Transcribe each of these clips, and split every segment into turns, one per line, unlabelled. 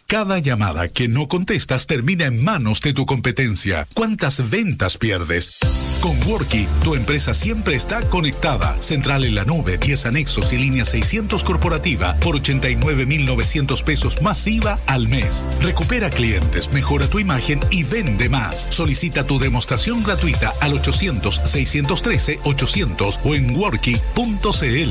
Cada llamada que no contestas termina en manos de tu competencia. ¿Cuántas ventas pierdes? Con Worky, tu empresa siempre está conectada. Central en la nube, 10 anexos y línea 600 corporativa por 89.900 pesos masiva al mes. Recupera clientes, mejora tu imagen y vende más. Solicita tu demostración gratuita al 800-613-800 o en worky.cl.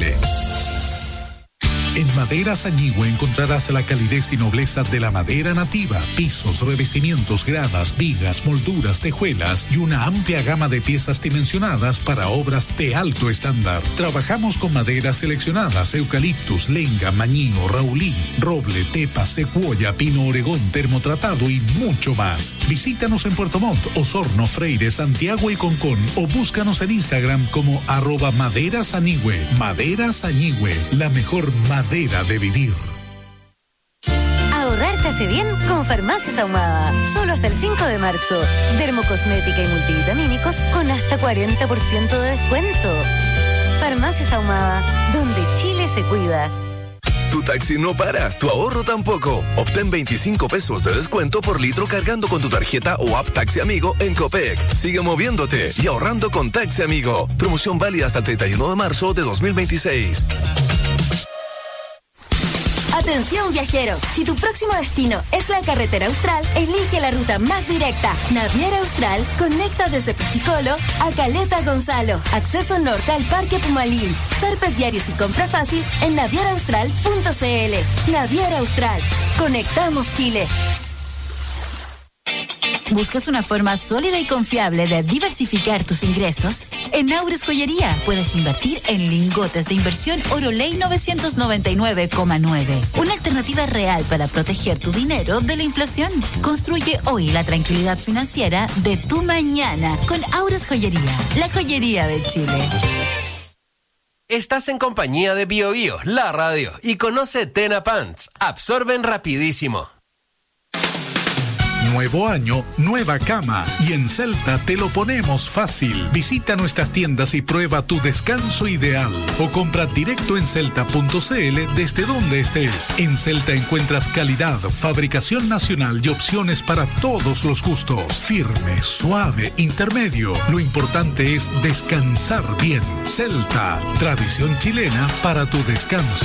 En Maderas Añigüe encontrarás la calidez y nobleza de la madera nativa, pisos, revestimientos, gradas, vigas, molduras, tejuelas y una amplia gama de piezas dimensionadas para obras de alto estándar. Trabajamos con maderas seleccionadas, eucaliptus, lenga, mañío, raulí, roble, tepa, secuoya, pino oregón, termotratado y mucho más. Visítanos en Puerto Montt, Osorno, Freire, Santiago y Concón o búscanos en Instagram como @maderasañigüe. Maderas Añigüe, la mejor madera de vivir.
Ahorrar te hace bien con Farmacias Ahumada. Solo hasta el 5 de marzo. Dermocosmética y multivitamínicos con hasta 40% de descuento. Farmacias Ahumada, donde Chile se cuida.
Tu taxi no para, tu ahorro tampoco. Obtén 25 pesos de descuento por litro cargando con tu tarjeta o app Taxi Amigo en Copec. Sigue moviéndote y ahorrando con Taxi Amigo. Promoción válida hasta el 31 de marzo de 2026.
Atención viajeros, si tu próximo destino es la carretera austral, elige la ruta más directa. Naviera Austral conecta desde Pichicolo a Caleta Gonzalo. Acceso norte al Parque Pumalín. Zarpes diarios y compra fácil en navieraaustral.cl. Naviera Austral. Conectamos Chile.
¿Buscas una forma sólida y confiable de diversificar tus ingresos? En Aures Joyería puedes invertir en lingotes de inversión Oroley 999,9. Una alternativa real para proteger tu dinero de la inflación. Construye hoy la tranquilidad financiera de tu mañana con Aures Joyería, la joyería de Chile.
Estás en compañía de Bio Bio, la radio, y conoce Tena Pants. Absorben rapidísimo.
Nuevo año, nueva cama. Y en Celta te lo ponemos fácil. Visita nuestras tiendas y prueba tu descanso ideal. O compra directo en celta.cl desde donde estés. En Celta encuentras calidad, fabricación nacional y opciones para todos los gustos. Firme, suave, intermedio. Lo importante es descansar bien. Celta, tradición chilena para tu descanso.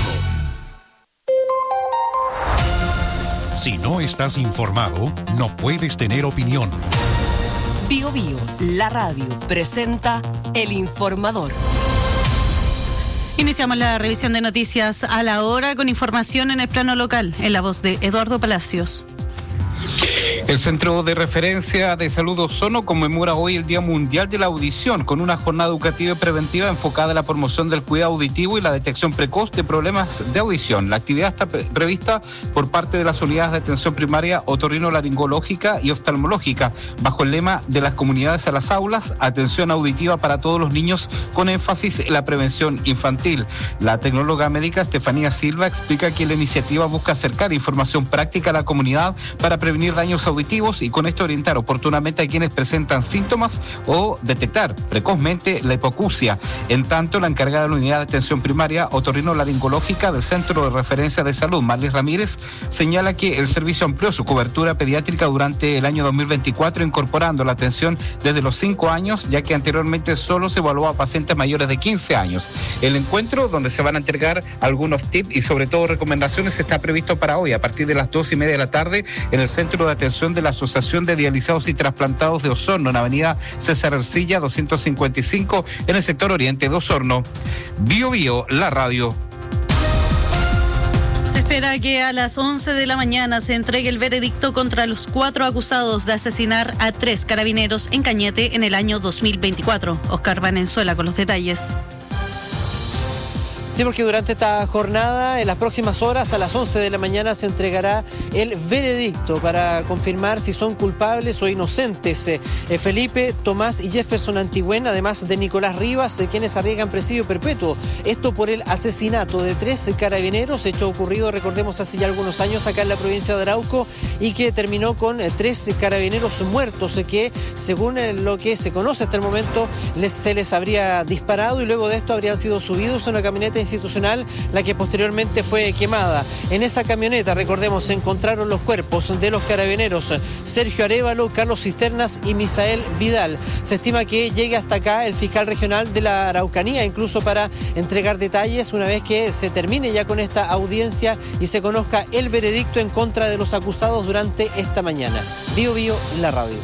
Si no estás informado, no puedes tener opinión.
Bio Bio, la radio, presenta El Informador.
Iniciamos la revisión de noticias a la hora con información en el plano local, en la voz de Eduardo Palacios.
El Centro de Referencia de Salud Osorno conmemora hoy el Día Mundial de la Audición con una jornada educativa y preventiva enfocada en la promoción del cuidado auditivo y la detección precoz de problemas de audición. La actividad está prevista por parte de las unidades de atención primaria otorrinolaringológica y oftalmológica, bajo el lema de las comunidades a las aulas, atención auditiva para todos los niños con énfasis en la prevención infantil. La tecnóloga médica Estefanía Silva explica que la iniciativa busca acercar información práctica a la comunidad para prevenir daños auditivos y con esto orientar oportunamente a quienes presentan síntomas o detectar precozmente la hipoacusia. En tanto, la encargada de la unidad de atención primaria otorrinolaringológica del Centro de Referencia de Salud, Marlis Ramírez, señala que el servicio amplió su cobertura pediátrica durante el año 2024, incorporando la atención desde los 5 años, ya que anteriormente solo se evaluaba a pacientes mayores de 15 años. El encuentro, donde se van a entregar algunos tips y sobre todo recomendaciones, está previsto para hoy a partir de las 2:30 de la tarde en el Centro de Atención de la Asociación de Dializados y Trasplantados de Osorno, en avenida César Ercilla 255, en el sector oriente de Osorno. Bio Bio, la radio.
Se espera que a las 11 de la mañana se entregue el veredicto contra los 4 acusados de asesinar a 3 carabineros en Cañete en el año 2024. Oscar Valenzuela con los detalles.
Sí, porque durante esta jornada, en las próximas horas, a las 11 de la mañana, se entregará el veredicto para confirmar si son culpables o inocentes Felipe, Tomás y Jefferson Antigüen, además de Nicolás Rivas, quienes arriesgan presidio perpetuo. Esto por el asesinato de 3 carabineros, hecho ocurrido, recordemos, hace ya algunos años acá en la provincia de Arauco, y que terminó con 3 carabineros muertos, que según lo que se conoce hasta el momento, se les habría disparado y luego de esto habrían sido subidos a una camioneta institucional, la que posteriormente fue quemada. En esa camioneta, recordemos, se encontraron los cuerpos de los carabineros Sergio Arévalo, Carlos Cisternas y Misael Vidal. Se estima que llegue hasta acá el fiscal regional de la Araucanía, incluso para entregar detalles una vez que se termine ya con esta audiencia y se conozca el veredicto en contra de los acusados durante esta mañana. Bio Bio, la radio.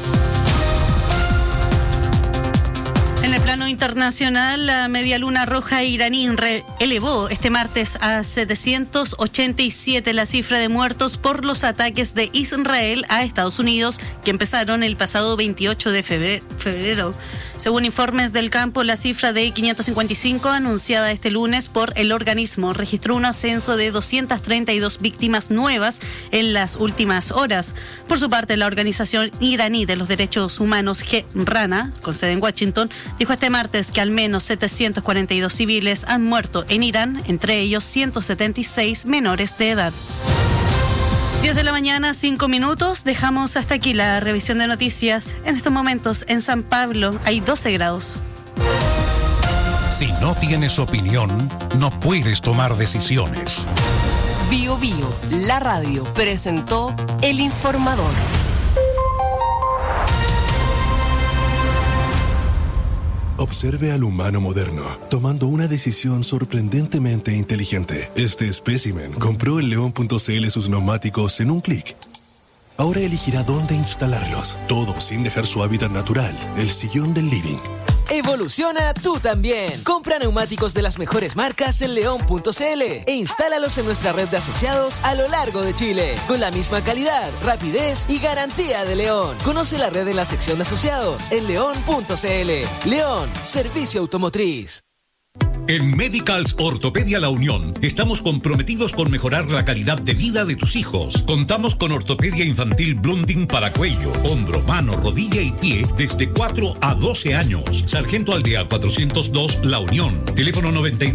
En el plano internacional, la Media Luna Roja iraní elevó este martes a 787 la cifra de muertos por los ataques de Israel a Estados Unidos, que empezaron el pasado 28 de febrero. Según informes del campo, la cifra de 555 anunciada este lunes por el organismo registró un ascenso de 232 víctimas nuevas en las últimas horas. Por su parte, la Organización Iraní de los Derechos Humanos, RANA, con sede en Washington, dijo este martes que al menos 742 civiles han muerto en Irán, entre ellos 176 menores de edad. 10 de la mañana, 5 minutos. Dejamos hasta aquí la revisión de noticias. En estos momentos, en San Pablo, hay 12 grados.
Si no tienes opinión, no puedes tomar decisiones.
Bio Bio, la radio, presentó El Informador.
Observe al humano moderno, tomando una decisión sorprendentemente inteligente. Este espécimen compró en León.cl sus neumáticos en un clic. Ahora elegirá dónde instalarlos, todo sin dejar su hábitat natural, el sillón del living.
Evoluciona tú también. Compra neumáticos de las mejores marcas en León.cl e instálalos en nuestra red de asociados a lo largo de Chile, con la misma calidad, rapidez y garantía de León. Conoce la red en la sección de asociados en León.cl. León, servicio automotriz.
En Medicals Ortopedia La Unión estamos comprometidos con mejorar la calidad de vida de tus hijos. Contamos con ortopedia infantil Blunding para cuello, hombro, mano, rodilla y pie desde 4 a 12 años. Sargento Aldea 402 La Unión. Teléfono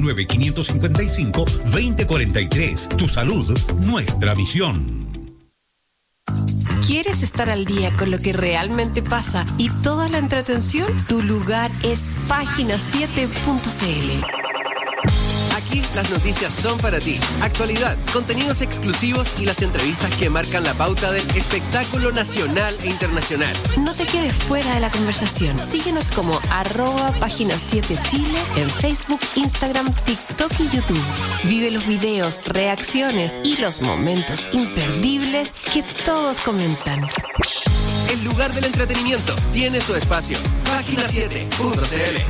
99-555-2043. Tu salud, nuestra misión.
¿Quieres estar al día con lo que realmente pasa y toda la entretención? Tu lugar es página7.cl.
Aquí las noticias son para ti. Actualidad, contenidos exclusivos y las entrevistas que marcan la pauta del espectáculo nacional e internacional.
No te quedes fuera de la conversación. Síguenos como @página7chile en Facebook, Instagram, TikTok y YouTube. Vive los videos, reacciones y los momentos imperdibles que todos comentan.
El lugar del entretenimiento tiene su espacio. Página7.cl.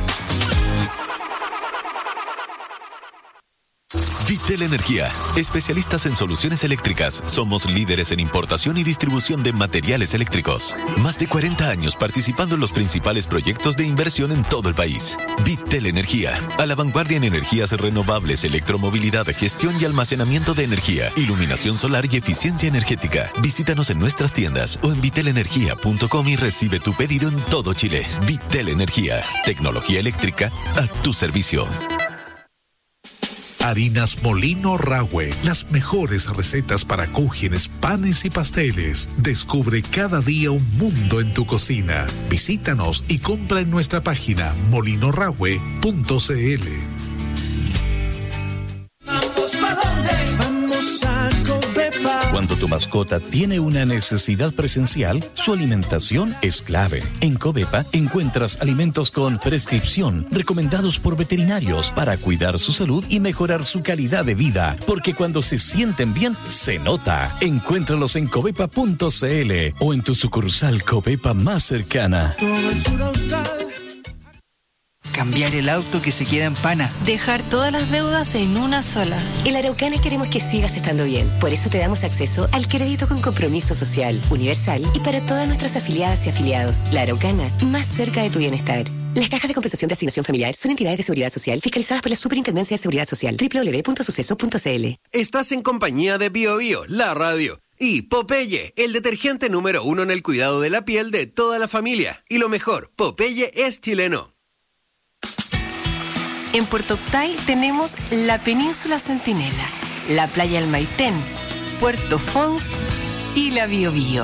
Vitel Energía, especialistas en soluciones eléctricas. Somos líderes en importación y distribución de materiales eléctricos. Más de 40 años participando en los principales proyectos de inversión en todo el país. Vitel Energía, a la vanguardia en energías renovables, electromovilidad, gestión y almacenamiento de energía, iluminación solar y eficiencia energética. Visítanos en nuestras tiendas o en vitelenergia.com y recibe tu pedido en todo Chile. Vitel Energía, tecnología eléctrica a tu servicio.
Harinas Molino Rahue, las mejores recetas para cúgenes, panes y pasteles. Descubre cada día un mundo en tu cocina. Visítanos y compra en nuestra página molinorahue.cl.
Cuando tu mascota tiene una necesidad presencial, su alimentación es clave. En Covepa encuentras alimentos con prescripción, recomendados por veterinarios para cuidar su salud y mejorar su calidad de vida. Porque cuando se sienten bien, se nota. Encuéntralos en covepa.cl o en tu sucursal Covepa más cercana.
Cambiar el auto que se queda en pana.
Dejar todas las deudas en una sola.
En la Araucana queremos que sigas estando bien. Por eso te damos acceso al crédito con compromiso social, universal y para todas nuestras afiliadas y afiliados. La Araucana, más cerca de tu bienestar. Las cajas de compensación de asignación familiar son entidades de seguridad social fiscalizadas por la Superintendencia de Seguridad Social. www.suceso.cl.
Estás en compañía de Bio Bio, la radio. Y Popeye, el detergente número 1 en el cuidado de la piel de toda la familia. Y lo mejor, Popeye es chileno.
En Puerto Octay tenemos la Península Centinela, la Playa El Maitén, Puerto Font y la Bio Bio.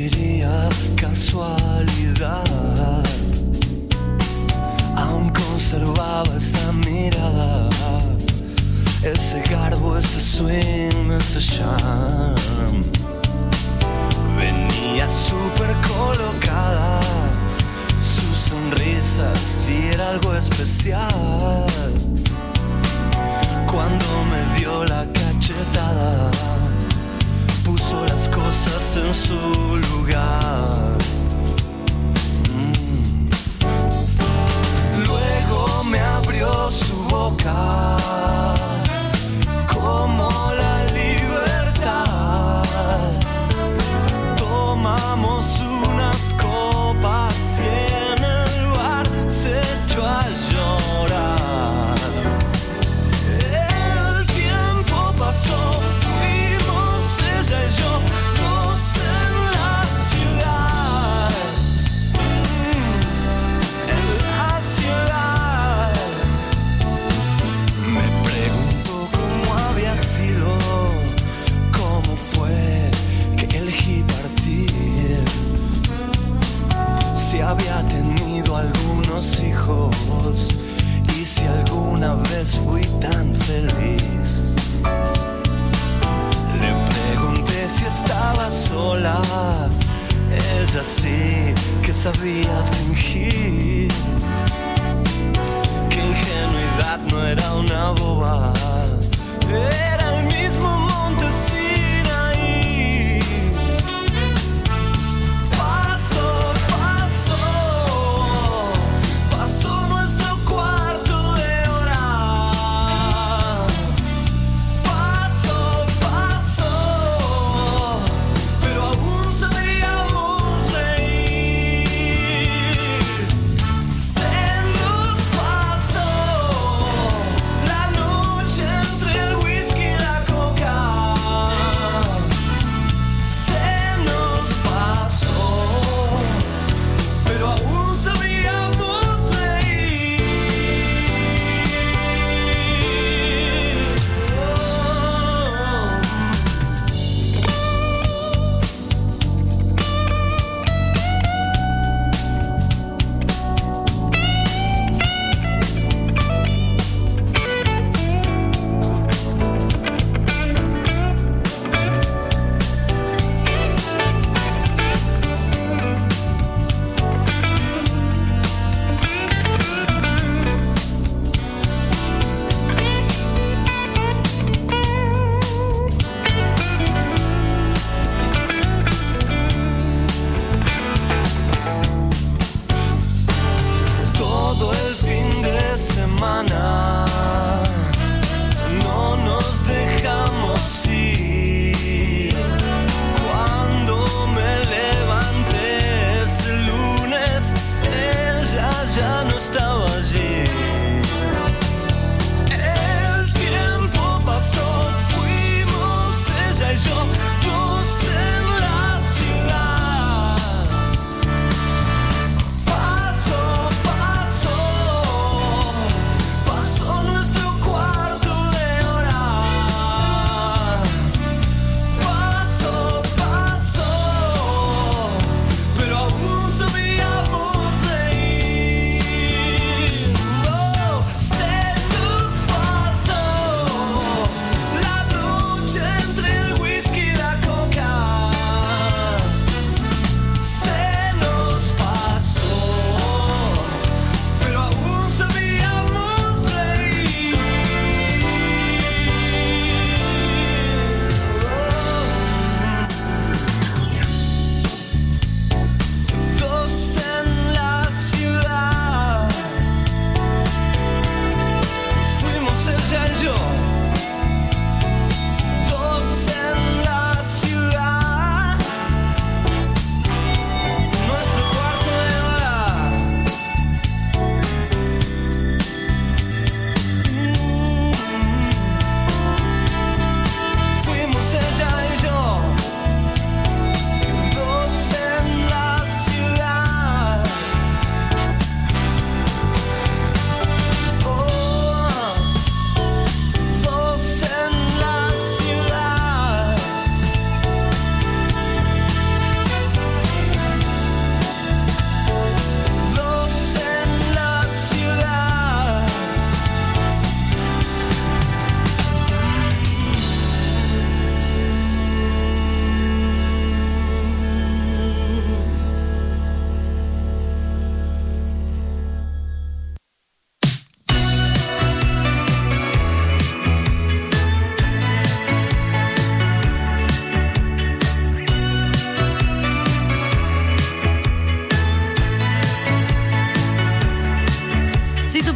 diría casualidad. Aún conservaba esa mirada, ese garbo, ese swing, ese charm. Venía súper colocada, su sonrisa sí era algo especial. Cuando me dio la cachetada, puso las cosas en su lugar. Luego me abrió su boca como la libertad. Tomamos unas copas y en el bar se echó a llorar. El tiempo pasó, fuimos ella y yo, dos en la ciudad. En la ciudad. Me pregunto cómo había sido, cómo fue que elegí partir, si había tenido algunos hijos y si alguna vez fui tan feliz. Le pregunté si estaba sola, ella sí que sabía fingir, que ingenuidad no era una boba, era el mismo monte Sinaí. Pasó, pasó, pasó nuestro cuarto de hora. Pasó, pasó, pero aún sabíamos reír. Se nos pasó la noche entre el whisky y la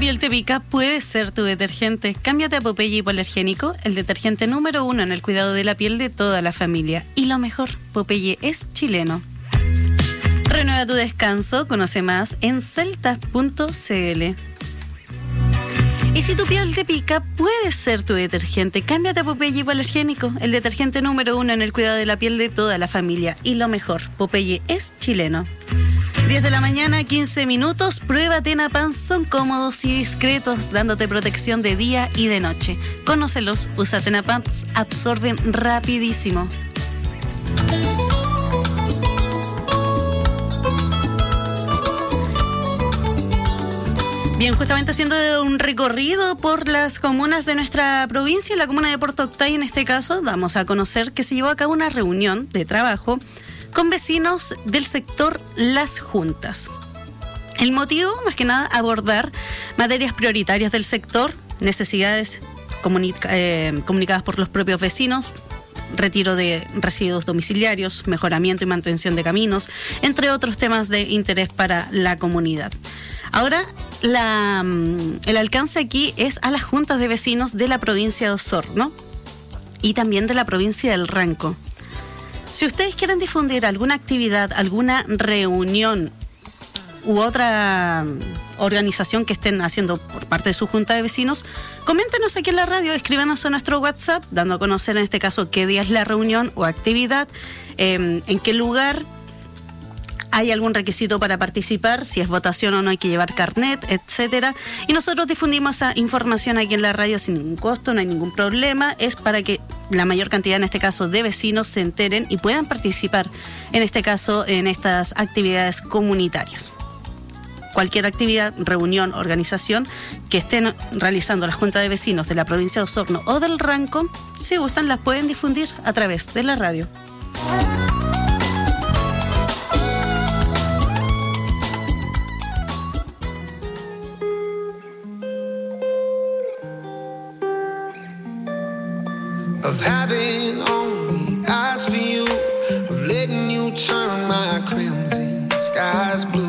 piel te pica, puede ser tu detergente. Cámbiate a Popeye Hipoalergénico, el detergente número 1 en el cuidado de la piel de toda la familia. Y lo mejor, Popeye es chileno. Renueva tu descanso, conoce más en celta.cl. Y si tu piel te pica, puede ser tu detergente. Cámbiate a Popeye Hipoalergénico, el detergente número 1 en el cuidado de la piel de toda la familia. Y lo mejor, Popeye es chileno. 10 de la mañana, 15 minutos. Prueba Tenapants, son cómodos y discretos, dándote protección de día y de noche. Conócelos, usa Tenapants, absorben rapidísimo. Bien, justamente haciendo un recorrido por las comunas de nuestra provincia, la comuna de Puerto Octay en este caso, damos a conocer que se llevó a cabo una reunión de trabajo con vecinos del sector Las Juntas. El motivo, más que nada, abordar materias prioritarias del sector, necesidades comunicadas por los propios vecinos, retiro de residuos domiciliarios, mejoramiento y mantención de caminos, entre otros temas de interés para la comunidad. Ahora, el alcance aquí es a las juntas de vecinos de la provincia de Osorno y también de la provincia del Ranco. Si ustedes quieren difundir alguna actividad, alguna reunión u otra organización que estén haciendo por parte de su junta de vecinos, coméntenos aquí en la radio, escríbanos a nuestro WhatsApp, dando a conocer en este caso qué día es la reunión o actividad, en qué lugar, hay algún requisito para participar, si es votación o no hay que llevar carnet, etcétera. Y nosotros difundimos esa información aquí en la radio sin ningún costo, no hay ningún problema. Es para que la mayor cantidad, en este caso, de vecinos se enteren y puedan participar, en este caso, en estas actividades comunitarias. Cualquier actividad, reunión, organización que estén realizando las juntas de vecinos de la provincia de Osorno o del Ranco, si gustan, las pueden difundir a través de la radio.
Of having only eyes for you, of letting you turn my crimson skies blue.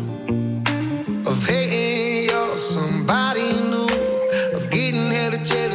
Of hating you're somebody new, of getting hella jealous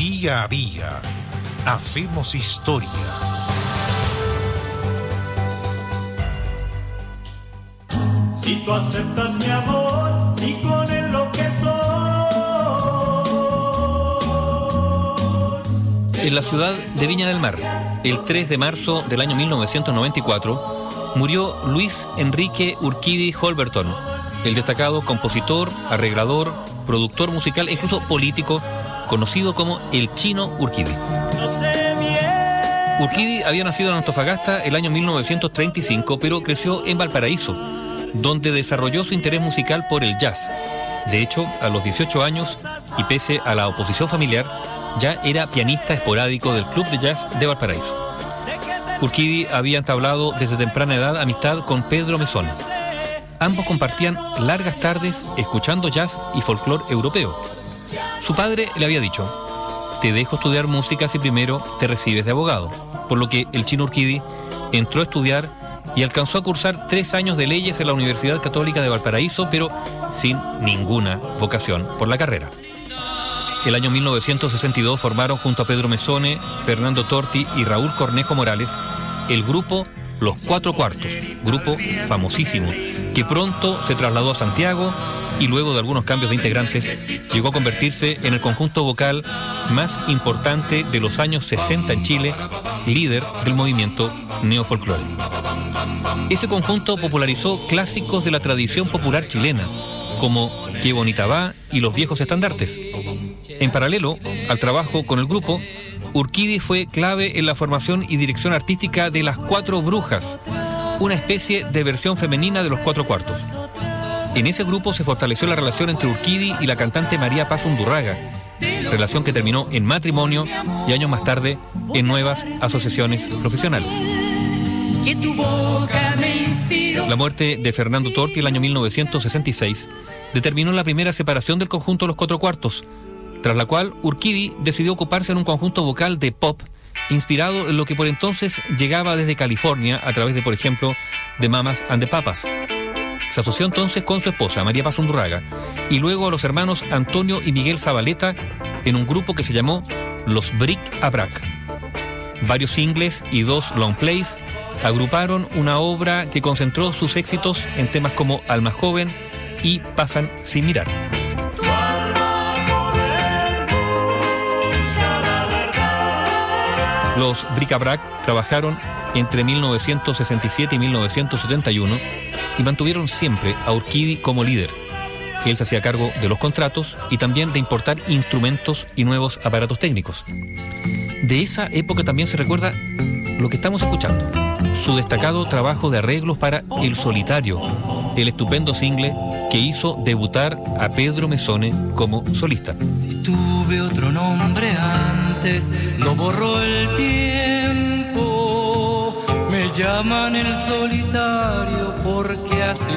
Día a día, hacemos historia.
Si tú aceptas mi amor y con él lo que soy.
En la ciudad de Viña del Mar, el 3 de marzo del año 1994, murió Luis Enrique Urquidi Holberton, el destacado compositor, arreglador, productor musical e incluso político, conocido como el Chino Urquidi. Urquidi había nacido en Antofagasta el año 1935, pero creció en Valparaíso, donde desarrolló su interés musical por el jazz. De hecho, a los 18 años, y pese a la oposición familiar, ya era pianista esporádico del Club de Jazz de Valparaíso. Urquidi había entablado desde temprana edad amistad con Pedro Mesone. Ambos compartían largas tardes escuchando jazz y folclore europeo. Su padre le había dicho: te dejo estudiar música si primero te recibes de abogado, por lo que el Chino Urquidi entró a estudiar y alcanzó a cursar 3 años de leyes en la Universidad Católica de Valparaíso, pero sin ninguna vocación por la carrera. El año 1962 formaron junto a Pedro Mesone, Fernando Torti y Raúl Cornejo Morales el grupo Los Cuatro Cuartos, grupo famosísimo, que pronto se trasladó a Santiago y luego de algunos cambios de integrantes llegó a convertirse en el conjunto vocal más importante de los años 60 en Chile, líder del movimiento neofolclore. Ese conjunto popularizó clásicos de la tradición popular chilena, como Qué bonita va y Los viejos estandartes. En paralelo al trabajo con el grupo, Urquidi fue clave en la formación y dirección artística de Las Cuatro Brujas, una especie de versión femenina de Los Cuatro Cuartos. En ese grupo se fortaleció la relación entre Urquidi y la cantante María Paz Undurraga, relación que terminó en matrimonio y años más tarde en nuevas asociaciones profesionales. La muerte de Fernando Torti el año 1966 determinó la primera separación del conjunto Los Cuatro Cuartos, tras la cual Urquidi decidió ocuparse en un conjunto vocal de pop inspirado en lo que por entonces llegaba desde California a través de, por ejemplo, The Mamas and the Papas. Se asoció entonces con su esposa, María Paz Undurraga, y luego a los hermanos Antonio y Miguel Zabaleta en un grupo que se llamó Los Bric a Brac. Varios singles y 2 long plays agruparon una obra que concentró sus éxitos en temas como Alma Joven y Pasan sin mirar. Los Bric-a-Brac trabajaron entre 1967 y 1971 y mantuvieron siempre a Urquidi como líder. Él se hacía cargo de los contratos y también de importar instrumentos y nuevos aparatos técnicos. De esa época también se recuerda lo que estamos escuchando: su destacado trabajo de arreglos para El Solitario, el estupendo single que hizo debutar a Pedro Mesone como solista.
Si tuve otro nombre antes, lo borró el tiempo. Me llaman El Solitario porque así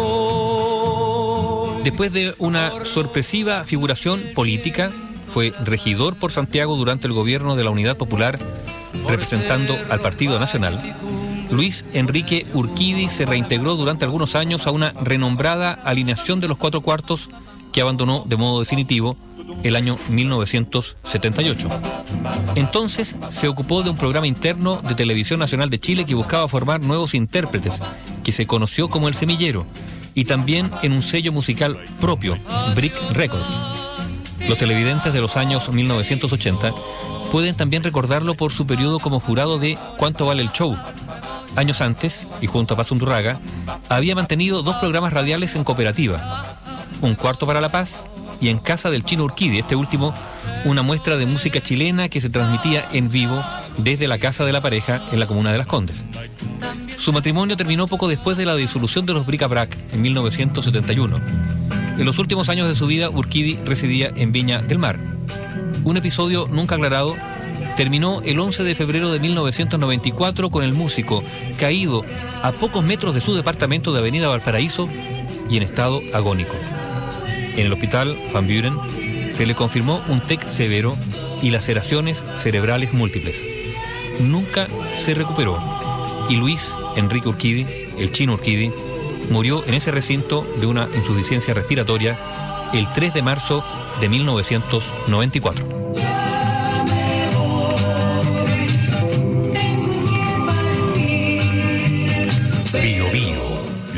voy.
Después de una sorpresiva figuración política, fue regidor por Santiago durante el gobierno de la Unidad Popular, representando al Partido Nacional. Luis Enrique Urquidi se reintegró durante algunos años a una renombrada alineación de Los Cuatro Cuartos que abandonó de modo definitivo el año 1978. Entonces se ocupó de un programa interno de Televisión Nacional de Chile que buscaba formar nuevos intérpretes, que se conoció como El Semillero, y también en un sello musical propio, Bric Records. Los televidentes de los años 1980 pueden también recordarlo por su periodo como jurado de ¿Cuánto vale el show? Años antes, y junto a Paz Undurraga, había mantenido 2 programas radiales en cooperativa: Un Cuarto para la Paz y En Casa del Chino Urquidi, este último una muestra de música chilena que se transmitía en vivo desde la casa de la pareja en la comuna de Las Condes. Su matrimonio terminó poco después de la disolución de los Bric-a-Brac en 1971. En los últimos años de su vida, Urquidi residía en Viña del Mar. Un episodio nunca aclarado terminó el 11 de febrero de 1994 con el músico caído a pocos metros de su departamento de Avenida Valparaíso y en estado agónico. En el hospital Van Buren se le confirmó un TEC severo y laceraciones cerebrales múltiples. Nunca se recuperó y Luis Enrique Urquidi, el Chino Urquidi, murió en ese recinto de una insuficiencia respiratoria el 3 de marzo de 1994.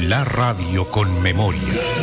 La radio con memoria.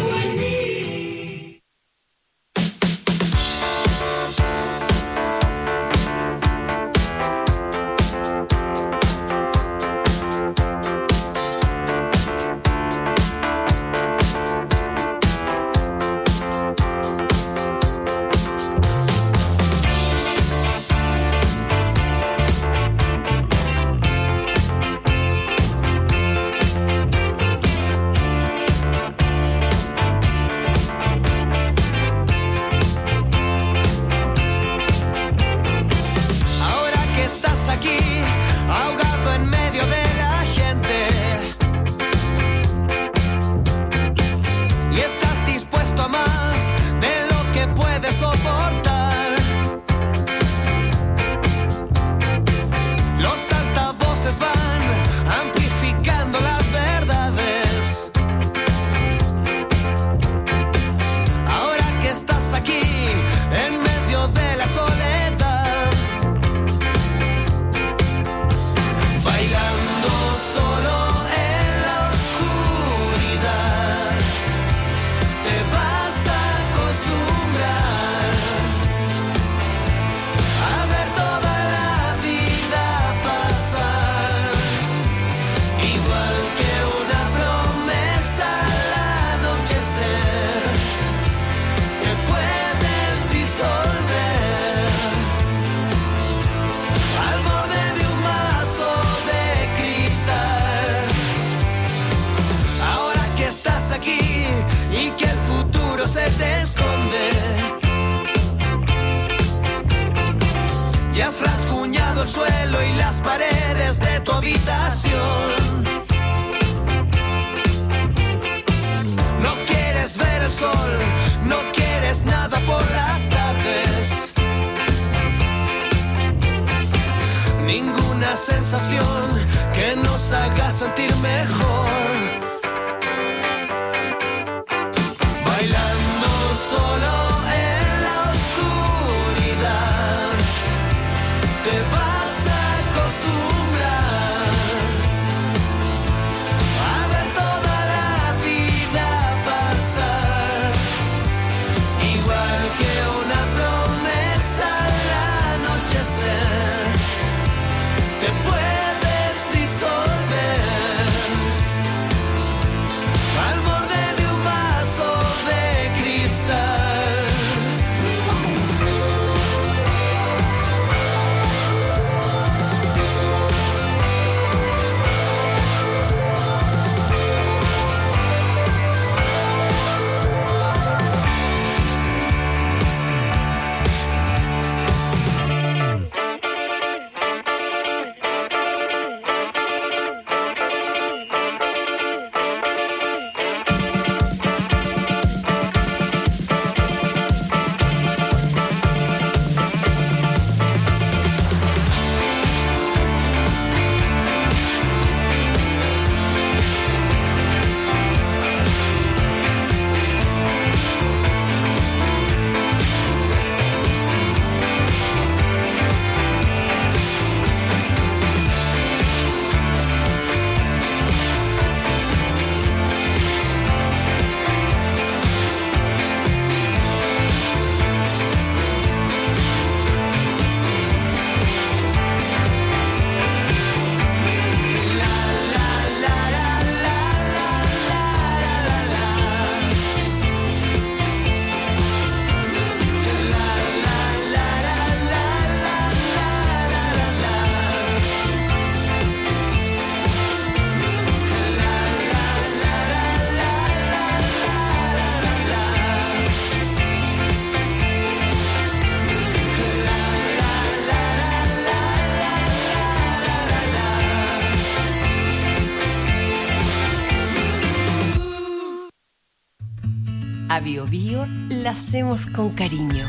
A Bio Bio la hacemos con cariño.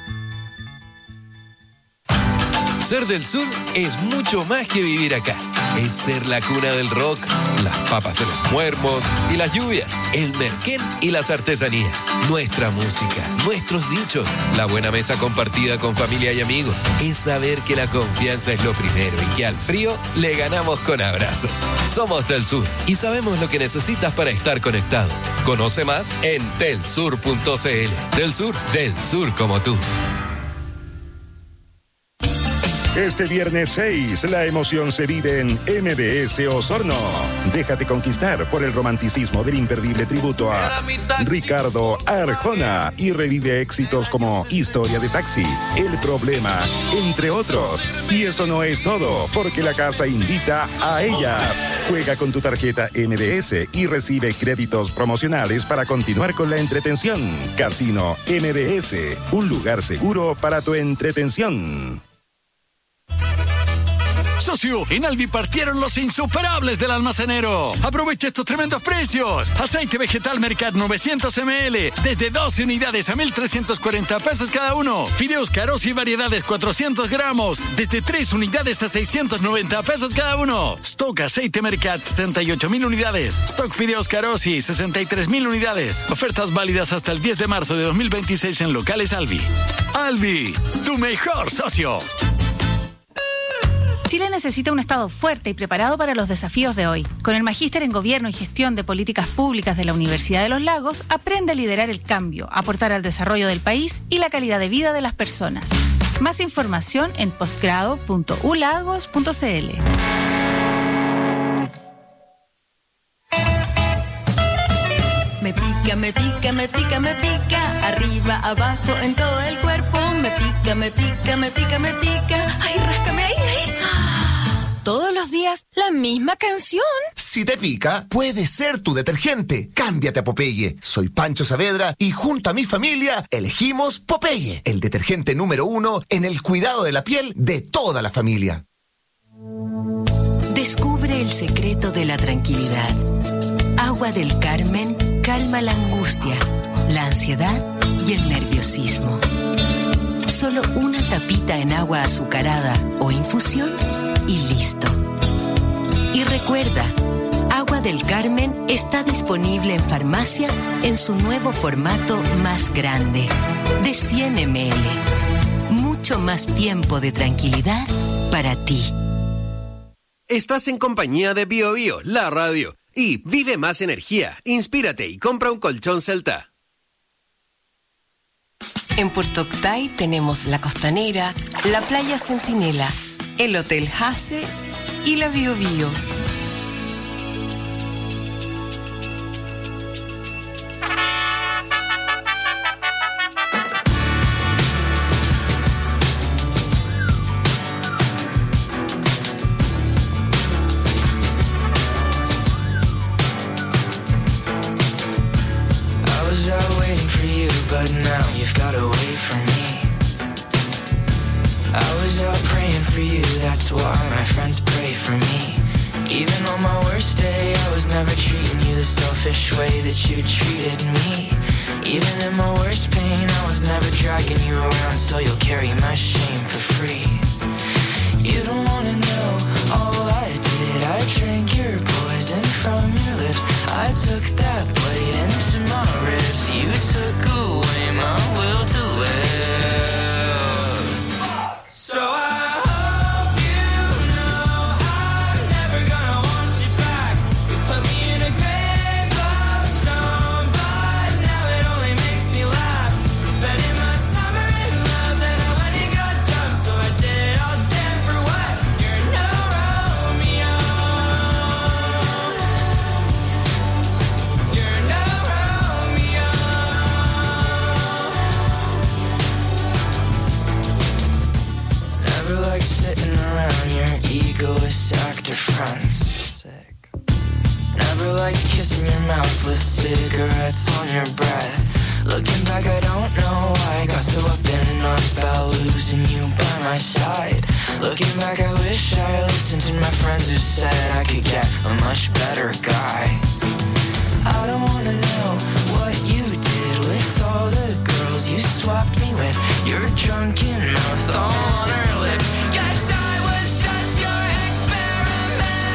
Ser del Sur es mucho más que vivir acá. es ser la cuna del rock, las papas de los muermos y las lluvias, el merquén y las artesanías, nuestra música, nuestros dichos, la buena mesa compartida con familia y amigos. Es saber que la confianza es lo primero y que al frío le ganamos con abrazos. Somos Del Sur y sabemos lo que necesitas para estar conectado. Conoce más en telsur.cl. Del Sur como tú.
Este viernes 6, la emoción se vive en MBS Osorno. Déjate conquistar por el romanticismo del imperdible tributo a Ricardo Arjona y revive éxitos como Historia de Taxi, El Problema, entre otros. Y eso no es todo, porque la casa invita a ellas. Juega con tu tarjeta MBS y recibe créditos promocionales para continuar con la entretención. Casino MBS, un lugar seguro para tu entretención.
Socio, en Alvi partieron los insuperables del almacenero. Aprovecha estos tremendos precios. Aceite vegetal Mercat 900 ml, desde 12 unidades a 1,340 pesos cada uno. Fideos Carosi y variedades 400 gramos, desde 3 unidades a 690 pesos cada uno. Stock aceite Mercat 68,000 unidades. Stock Fideos Carosi 63,000 unidades. Ofertas válidas hasta el 10 de marzo de 2026 en locales Alvi. Alvi, tu mejor socio.
Chile necesita un Estado fuerte y preparado para los desafíos de hoy. Con el Magíster en Gobierno y Gestión de Políticas Públicas de la Universidad de los Lagos, aprende a liderar el cambio, aportar al desarrollo del país y la calidad de vida de las personas. Más información en postgrado.ulagos.cl.
Me pica, me pica, me pica, me pica. Arriba, abajo, en todo el cuerpo. Me pica, me pica, me pica, me pica. Ay, ráscame ahí, ahí. Todos los días, la misma canción.
Si te pica, puede ser tu detergente. Cámbiate a Popeye. Soy Pancho Saavedra y junto a mi familia elegimos Popeye, el detergente número 1 en el cuidado de la piel de toda la familia.
Descubre el secreto de la tranquilidad. Agua del Carmen calma la angustia, la ansiedad y el nerviosismo. Solo una tapita en agua azucarada o infusión y listo. Y recuerda, Agua del Carmen está disponible en farmacias en su nuevo formato más grande, de 100 ml. Mucho más tiempo de tranquilidad para ti.
Estás en compañía de Bio Bio, la radio. Y vive más energía, inspírate y compra un colchón Celta.
En Puerto Octay tenemos la Costanera, la Playa Centinela, el Hotel Hase y la Bio Bio.
But now you've got away from me. I was out praying for you, that's why my friends pray for me. Even on my worst day, I was never treating you the selfish way that you treated me. Even in my worst pain, I was never dragging you around, so you'll carry my shame for free. You don't wanna know all I did. I drank your poison from your lips. I took that blade into my ribs. You took away my will to live. So I hope you know I'm never gonna want you back. You put me in a grave of stone, but now it only makes me laugh. Spending my summer in love, then I went and got dumb, so I did it all damn for what? You're no Romeo. You're no Romeo. Never like sitting around your egoist actor friends. Sick. Never liked kissing your mouth with cigarettes on your breath. Looking back, I don't know why I got so up in arms about losing you by my side. Looking back, I wish I listened to my friends who said I could get a much better guy. I don't wanna know what you did with all the girls you swapped me with. Your drunken mouth all on her lips. Guess I was just your experiment.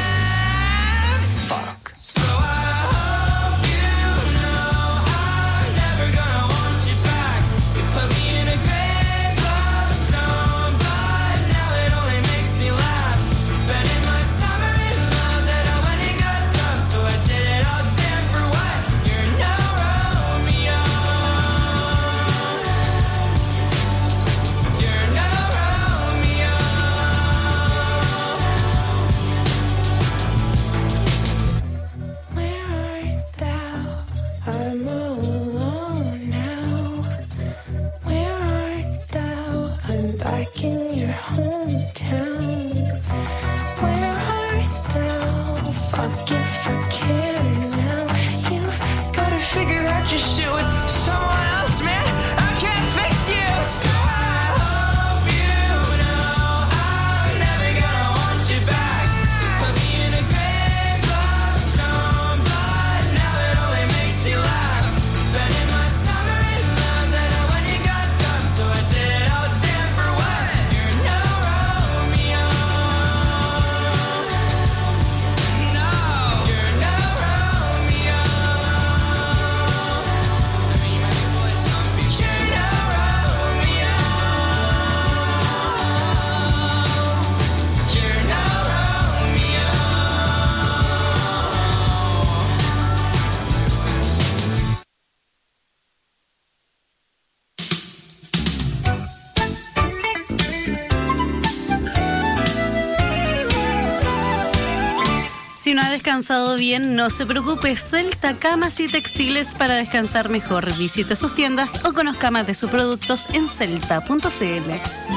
Si no ha descansado bien, no se preocupe. Celta Camas y Textiles para descansar mejor. Visite sus tiendas o conozca más de sus productos en celta.cl.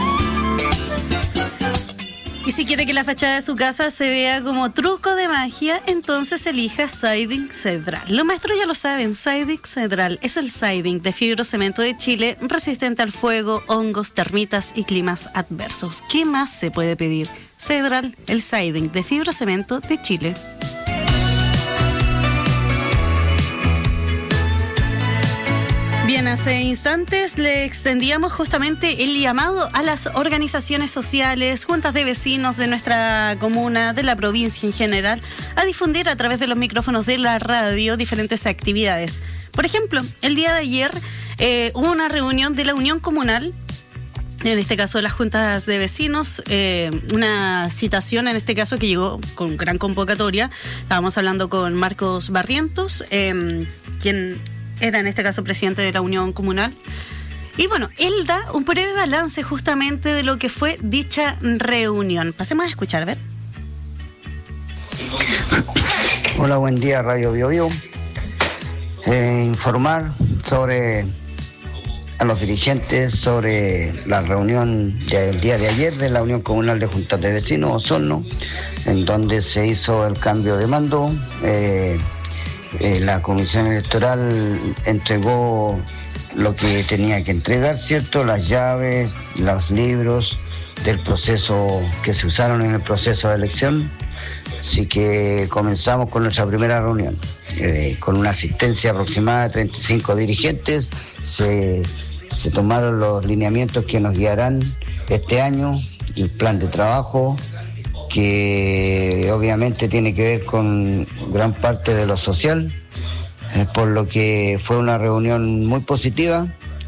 Y si quiere que la fachada de su casa se vea como truco de magia, entonces elija Siding Cedral. Los maestros ya lo saben, Siding Cedral es el siding de fibrocemento de Chile, resistente al fuego, hongos, termitas y climas adversos. ¿Qué más se puede pedir? Cedral, el siding de fibrocemento de Chile. Bien, hace instantes le extendíamos justamente el llamado a las organizaciones sociales, juntas de vecinos de nuestra comuna, de la provincia en general, a difundir a través de los micrófonos de la radio diferentes actividades. Por ejemplo, el día de ayer hubo una reunión de la Unión Comunal, en este caso de las juntas de vecinos, una citación en este caso que llegó con gran convocatoria. Estábamos hablando con Marcos Barrientos, quien era en este caso presidente de la Unión Comunal. Y bueno, él da un breve balance justamente de lo que fue dicha reunión. Pasemos a escuchar, a ver.
Hola, buen día, Radio Bio Bio. Informar a los dirigentes sobre la reunión del día de ayer de la Unión Comunal de Juntas de Vecinos, Osorno, en donde se hizo el cambio de mando. La Comisión Electoral entregó lo que tenía que entregar, ¿cierto? Las llaves, los libros del proceso que se usaron en el proceso de elección. Así que comenzamos con nuestra primera reunión, con una asistencia aproximada de 35 dirigentes. Se tomaron los lineamientos que nos guiarán este año, el plan de trabajo, que obviamente tiene que ver con gran parte de lo social, por lo que fue una reunión muy positiva.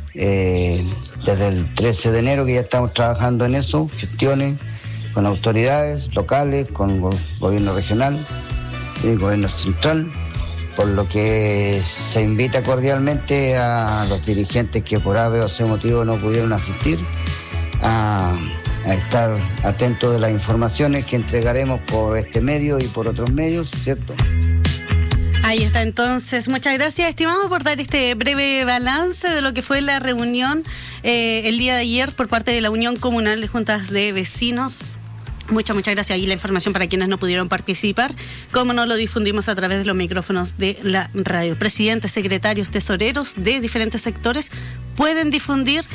Desde el 13 de enero que ya estamos trabajando en eso, gestiones con autoridades locales, con gobierno regional y gobierno central, por lo que se invita cordialmente a los dirigentes que por A, B o C motivo no pudieron asistir a estar atentos de las informaciones que entregaremos por este medio y por otros medios, ¿cierto?
Ahí está entonces. Muchas gracias, estimado, por dar este breve balance de lo que fue la reunión el día de ayer por parte de la Unión Comunal de Juntas de Vecinos. Muchas gracias. Ahí la información para quienes no pudieron participar, como no lo difundimos a través de los micrófonos de la radio. Presidentes, secretarios, tesoreros de diferentes sectores pueden difundir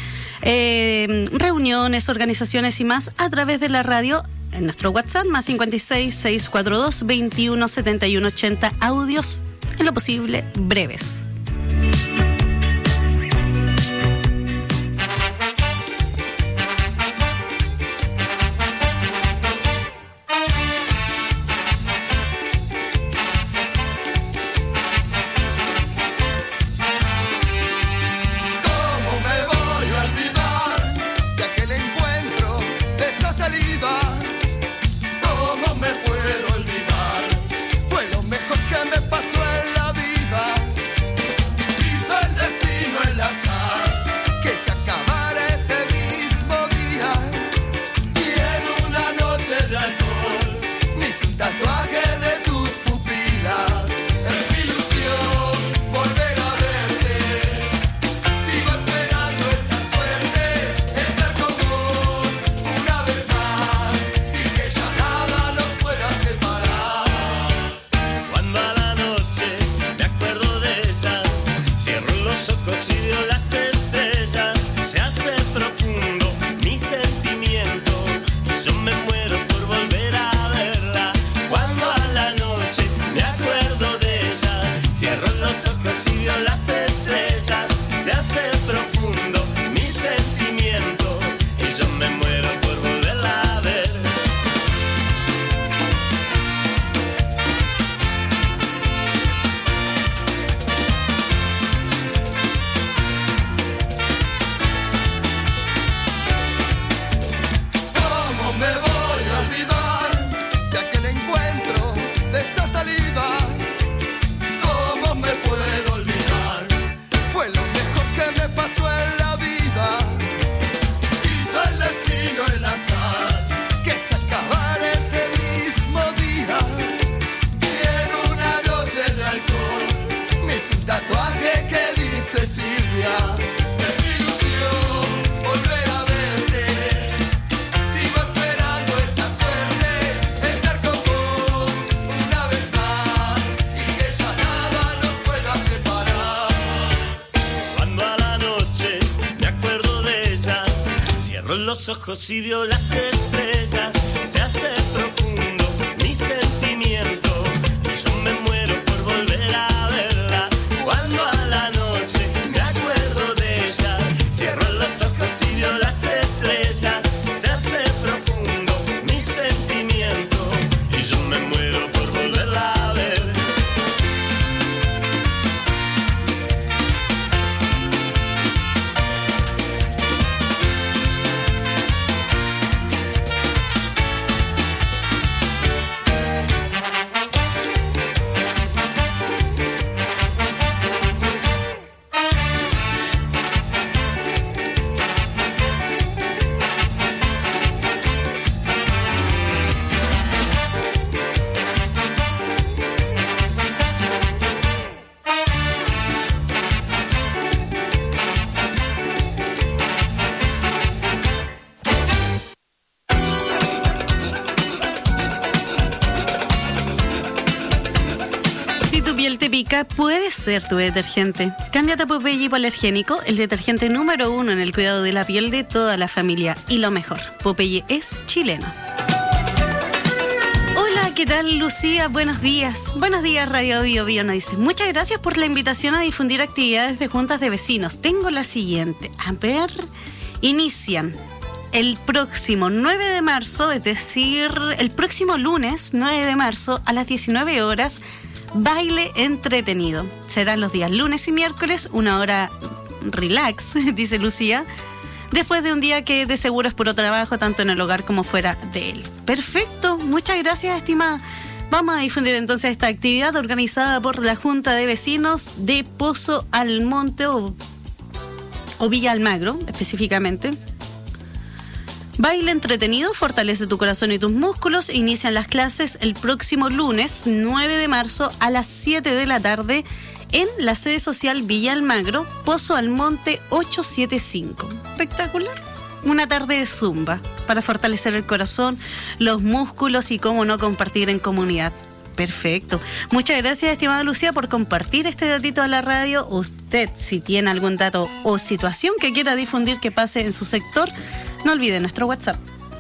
reuniones, organizaciones y más a través de la radio en nuestro WhatsApp, más 56 642 21 71 80, audios en lo posible breves.
Fue lo mejor que me pasó en la vida. Hizo el destino.
los ojos y veo las estrellas, se hace profundo mi sentimiento. Yo me muero por volver a verla. Cuando a la noche me acuerdo de ella, cierro los ojos y veo las estrellas, se hace profundo mi sentimiento. Y yo me muero por volverla a ver.
Puede ser tu detergente. Cámbiate a Popeye hipoalergénico, el detergente número 1 en el cuidado de la piel de toda la familia. Y lo mejor, Popeye es chileno. Hola, ¿qué tal, Lucía? Buenos días. Buenos días, Radio Bio Bio nos dice. Muchas gracias por la invitación a difundir actividades de juntas de vecinos. Tengo la siguiente. A ver, inician el próximo 9 de marzo, es decir, el próximo lunes 9 de marzo a las 19 horas, baile entretenido. Serán los días lunes y miércoles, una hora relax, dice Lucía, después de un día que de seguro es puro trabajo, tanto en el hogar como fuera de él. Perfecto, muchas gracias, estimada. Vamos a difundir entonces esta actividad organizada por la Junta de Vecinos de Pozo Almonte o Villa Almagro, específicamente. Baile entretenido, fortalece tu corazón y tus músculos. Inician las clases el próximo lunes 9 de marzo a las 7 de la tarde en la sede social Villa Almagro, Pozo Almonte 875. Espectacular. Una tarde de zumba para fortalecer el corazón, los músculos y, cómo no, compartir en comunidad. Perfecto. Muchas gracias, estimada Lucía, por compartir este datito a la radio. Usted, si tiene algún dato o situación que quiera difundir que pase en su sector, no olvide nuestro WhatsApp.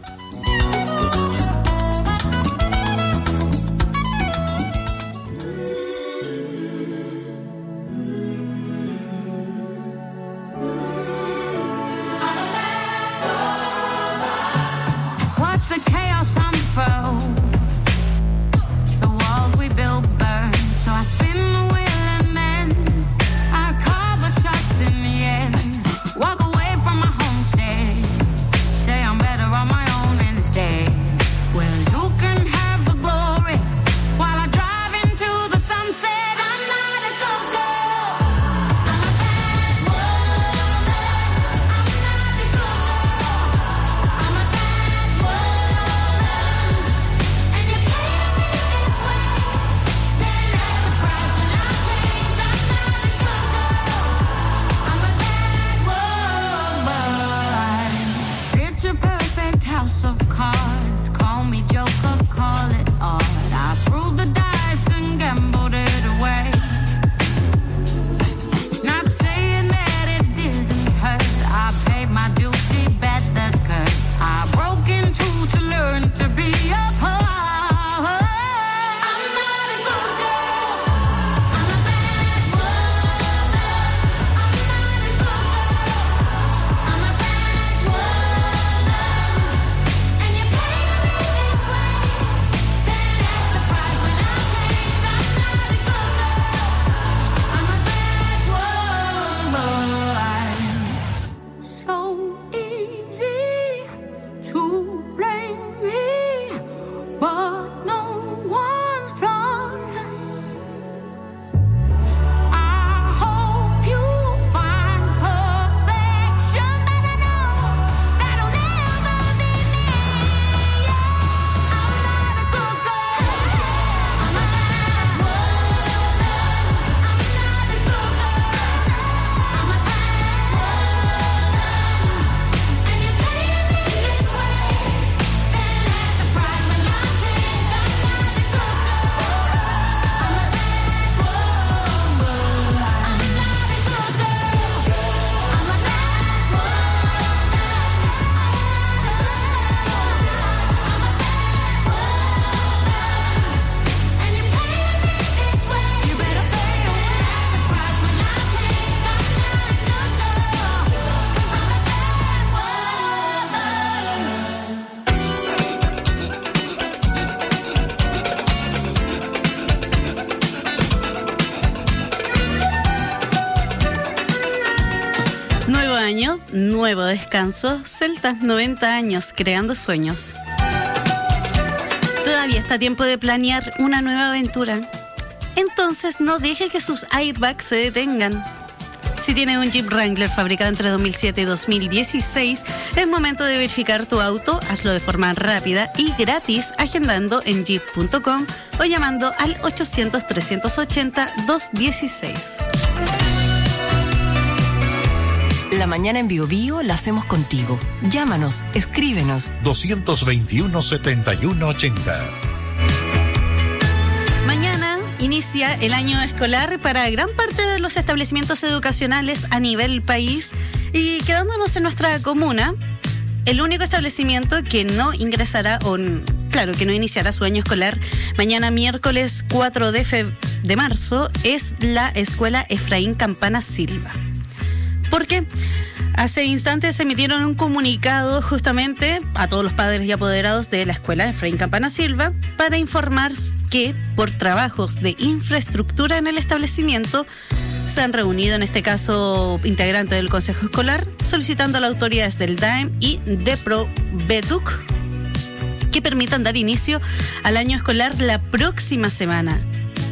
Watch the chaos unfold. The walls we built burn, so I spin the wheel and then I call the shots in the end. Walk away from my homestead, say I'm better on my own instead. Well, you can have the glory while I drive into the sunset. I'm not a go-go, I'm a bad woman. I'm not a go-go, I'm a bad woman. And you painted me this way, then that's a price when I changed. I'm not a go-go, I'm a bad woman. It's a perfect house of cards. Call me Joker, call it art. I threw the dice and gambled it away. Not saying that it didn't hurt. I paid my duty, bet the curse. I broke in two to learn to be a part. I'm not a good girl, I'm a bad woman. I'm not a good girl, I'm a bad woman. And you painted me this way, then
Nuevo año, nuevo descanso. Celta, 90 años, creando sueños. Todavía está tiempo de planear una nueva aventura. Entonces no deje que sus airbags se detengan. Si tienes un Jeep Wrangler fabricado entre 2007 y 2016, es momento de verificar tu auto. Hazlo de forma rápida y gratis agendando en jeep.com o llamando al 800-380-216.
La mañana en Bio Bio la hacemos contigo. Llámanos, escríbenos.
221-7180.
Mañana inicia el año escolar para gran parte de los establecimientos educacionales a nivel país y quedándonos en nuestra comuna, el único establecimiento que no ingresará que no iniciará su año escolar mañana miércoles 4 de marzo es la Escuela Efraín Campana Silva. ¿Por qué? Hace instantes se emitieron un comunicado justamente a todos los padres y apoderados de la escuela Efraín Campana Silva para informar que por trabajos de infraestructura en el establecimiento se han reunido, en este caso, integrantes del Consejo Escolar, solicitando a las autoridades del DAEM y de Proveduc que permitan dar inicio al año escolar la próxima semana.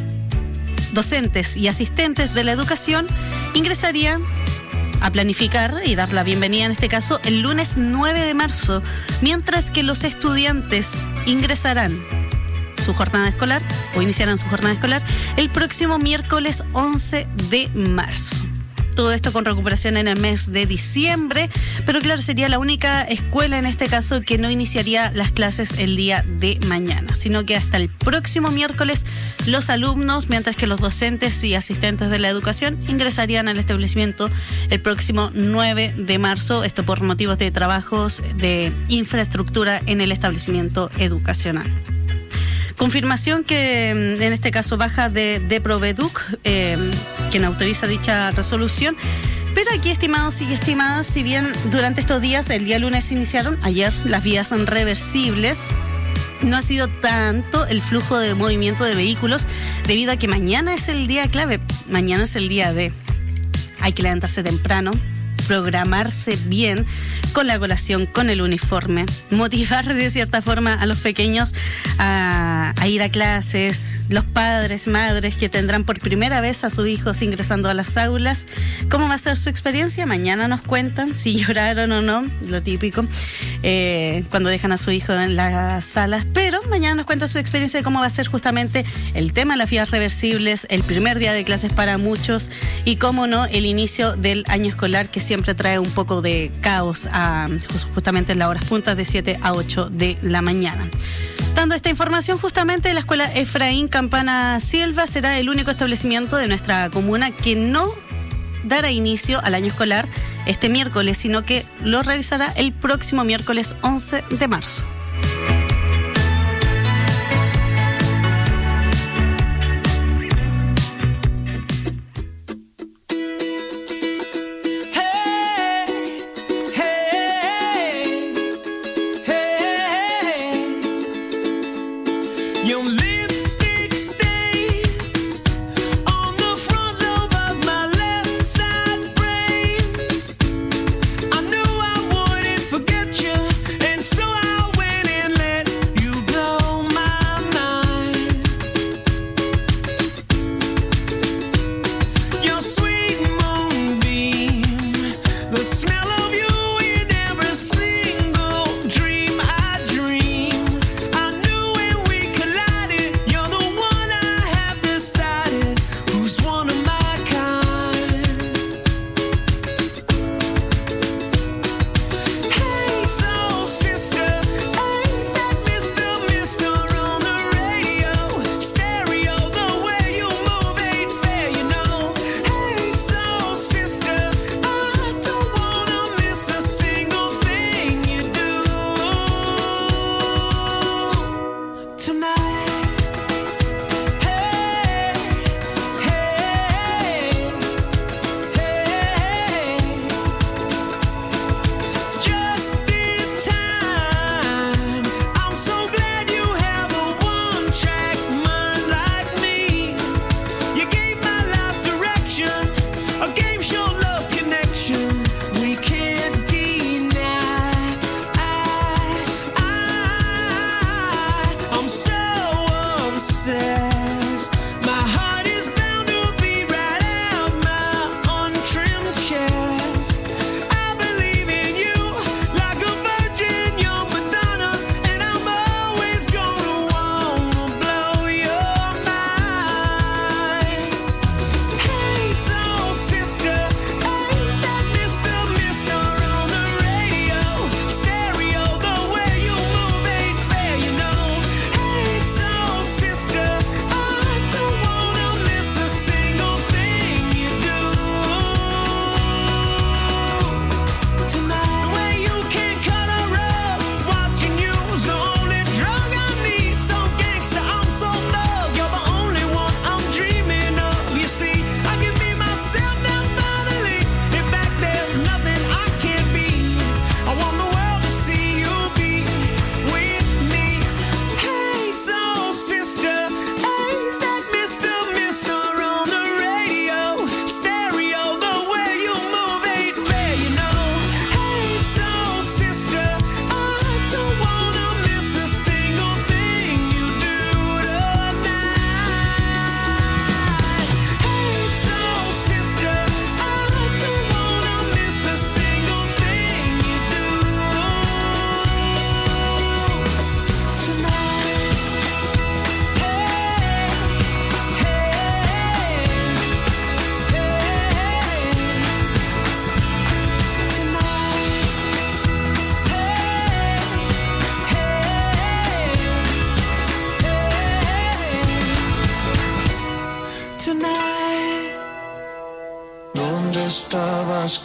Docentes y asistentes de la educación ingresarían a planificar y dar la bienvenida, en este caso, el lunes 9 de marzo, mientras que los estudiantes ingresarán su jornada escolar o iniciarán su jornada escolar el próximo miércoles 11 de marzo. Todo esto con recuperación en el mes de diciembre, pero claro, sería la única escuela en este caso que no iniciaría las clases el día de mañana, sino que hasta el próximo miércoles los alumnos, mientras que los docentes y asistentes de la educación ingresarían al establecimiento el próximo 9 de marzo, esto por motivos de trabajos de infraestructura en el establecimiento educacional. Confirmación que en este caso baja de Proveduc, quien autoriza dicha resolución. Pero aquí, estimados y estimadas, si bien durante estos días, el día lunes iniciaron, ayer las vías son reversibles, no ha sido tanto el flujo de movimiento de vehículos debido a que mañana es el día clave. Mañana es el día hay que levantarse temprano, programarse bien con la colación, con el uniforme, motivar de cierta forma a los pequeños a ir a clases, los padres, madres que tendrán por primera vez a sus hijos ingresando a las aulas. ¿Cómo va a ser su experiencia? Mañana nos cuentan si lloraron o no, lo típico, cuando dejan a su hijo en las salas, pero mañana nos cuentan su experiencia de cómo va a ser justamente el tema de las vías reversibles, el primer día de clases para muchos y, cómo no, el inicio del año escolar, que siempre trae un poco de caos justamente en las horas puntas de 7 a 8 de la mañana. Dando esta información, justamente la Escuela Efraín Campana Silva será el único establecimiento de nuestra comuna que no dará inicio al año escolar este miércoles, sino que lo realizará el próximo miércoles 11 de marzo.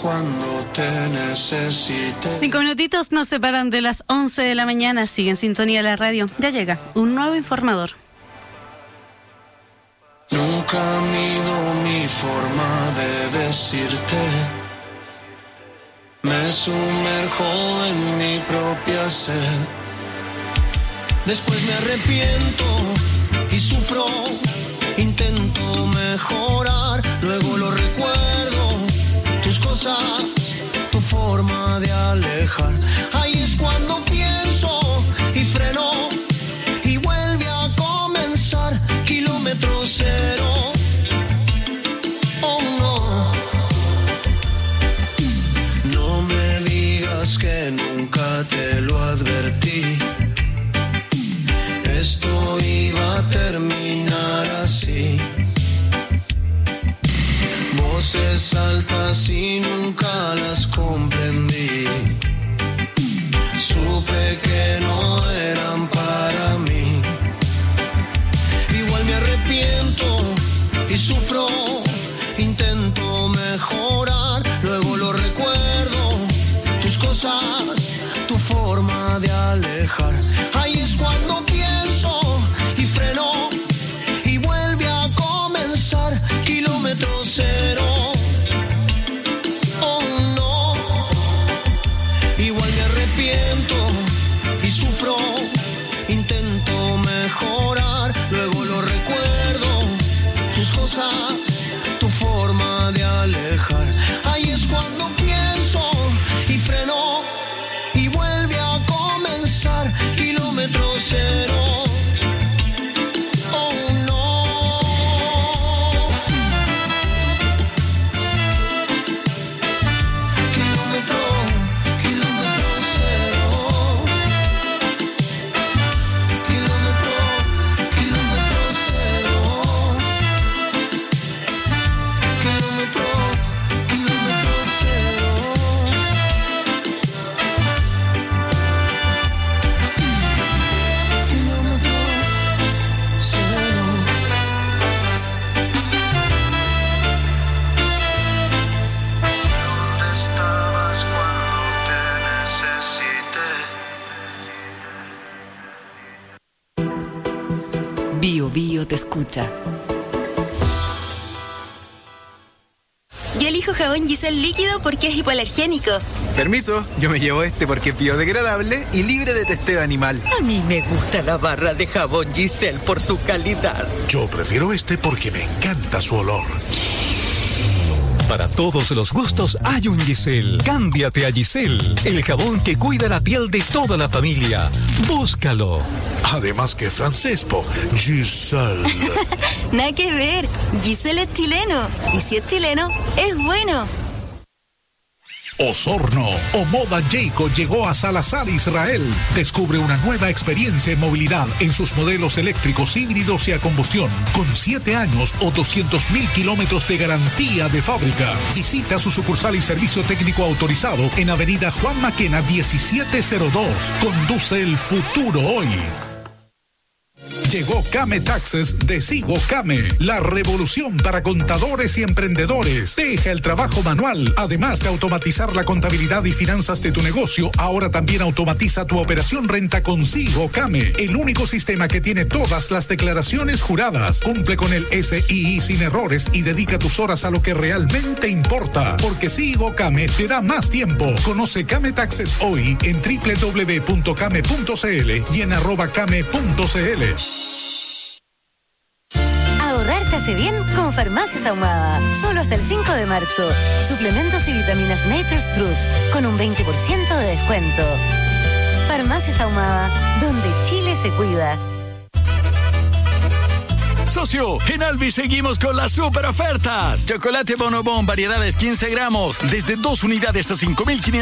cuando te necesite.
5 minutitos nos separan de las 11 de la mañana. Sigue en sintonía de la radio. Ya llega un nuevo informador.
Nunca mido mi forma de decirte. Me sumerjo en mi propia sed. Después me arrepiento y sufro. Intento mejorar, luego lo recuerdo. Tus cosas, tu forma de alejar. Ahí es cuando pienso y freno. Y vuelve a comenzar kilómetro cero. Oh no. No me digas que nunca te lo advertí. Esto iba a terminar así. Voces altas y nunca las comprendí. Supe que no eran para mí. Igual me arrepiento y sufro. Intento mejorar, luego lo recuerdo. Tus cosas, tu forma de alejar. Ahí es cuando pienso y freno. Y vuelve a comenzar kilómetro cero. Oh no. Igual me arrepiento y sufro. Intento mejorar, luego lo recuerdo. Tus cosas, tu forma de alejar. Ahí es cuando pienso y freno. Y vuelve a comenzar kilómetro cero.
Bio Bio te escucha.
Yo elijo jabón Giselle líquido porque es hipoalergénico.
Permiso, yo me llevo este porque es biodegradable y libre de testeo animal.
A mí me gusta la barra de jabón Giselle por su calidad.
Yo prefiero este porque me encanta su olor.
Para todos los gustos hay un Giselle. Cámbiate a Giselle, el jabón que cuida la piel de toda la familia. Búscalo.
Además que francés, Giselle.
Nada que ver. Giselle es chileno. Y si es chileno, es bueno.
Osorno o Moda Jayco llegó a Salazar, Israel. Descubre una nueva experiencia en movilidad en sus modelos eléctricos, híbridos y a combustión, con 7 años o 200.000 kilómetros de garantía de fábrica. Visita su sucursal y servicio técnico autorizado en Avenida Juan Maquena 1702. Conduce el futuro hoy. Llegó Came Taxes de Sigo Came, la revolución para contadores y emprendedores. Deja el trabajo manual. Además de automatizar la contabilidad y finanzas de tu negocio, ahora también automatiza tu operación renta con Sigo Came, el único sistema que tiene todas las declaraciones juradas. Cumple con el SII sin errores y dedica tus horas a lo que realmente importa, porque Sigo Came te da más tiempo. Conoce Came Taxes hoy en www.came.cl y en @came.cl.
Ahorrar te hace bien con Farmacias Ahumada. Solo hasta el 5 de marzo. Suplementos y vitaminas Nature's Truth con un 20% de descuento. Farmacias Ahumada, donde Chile se cuida.
Socio, en Albi seguimos con las super ofertas. Chocolate Bonobón, variedades 15 gramos, desde 2 unidades a 5.500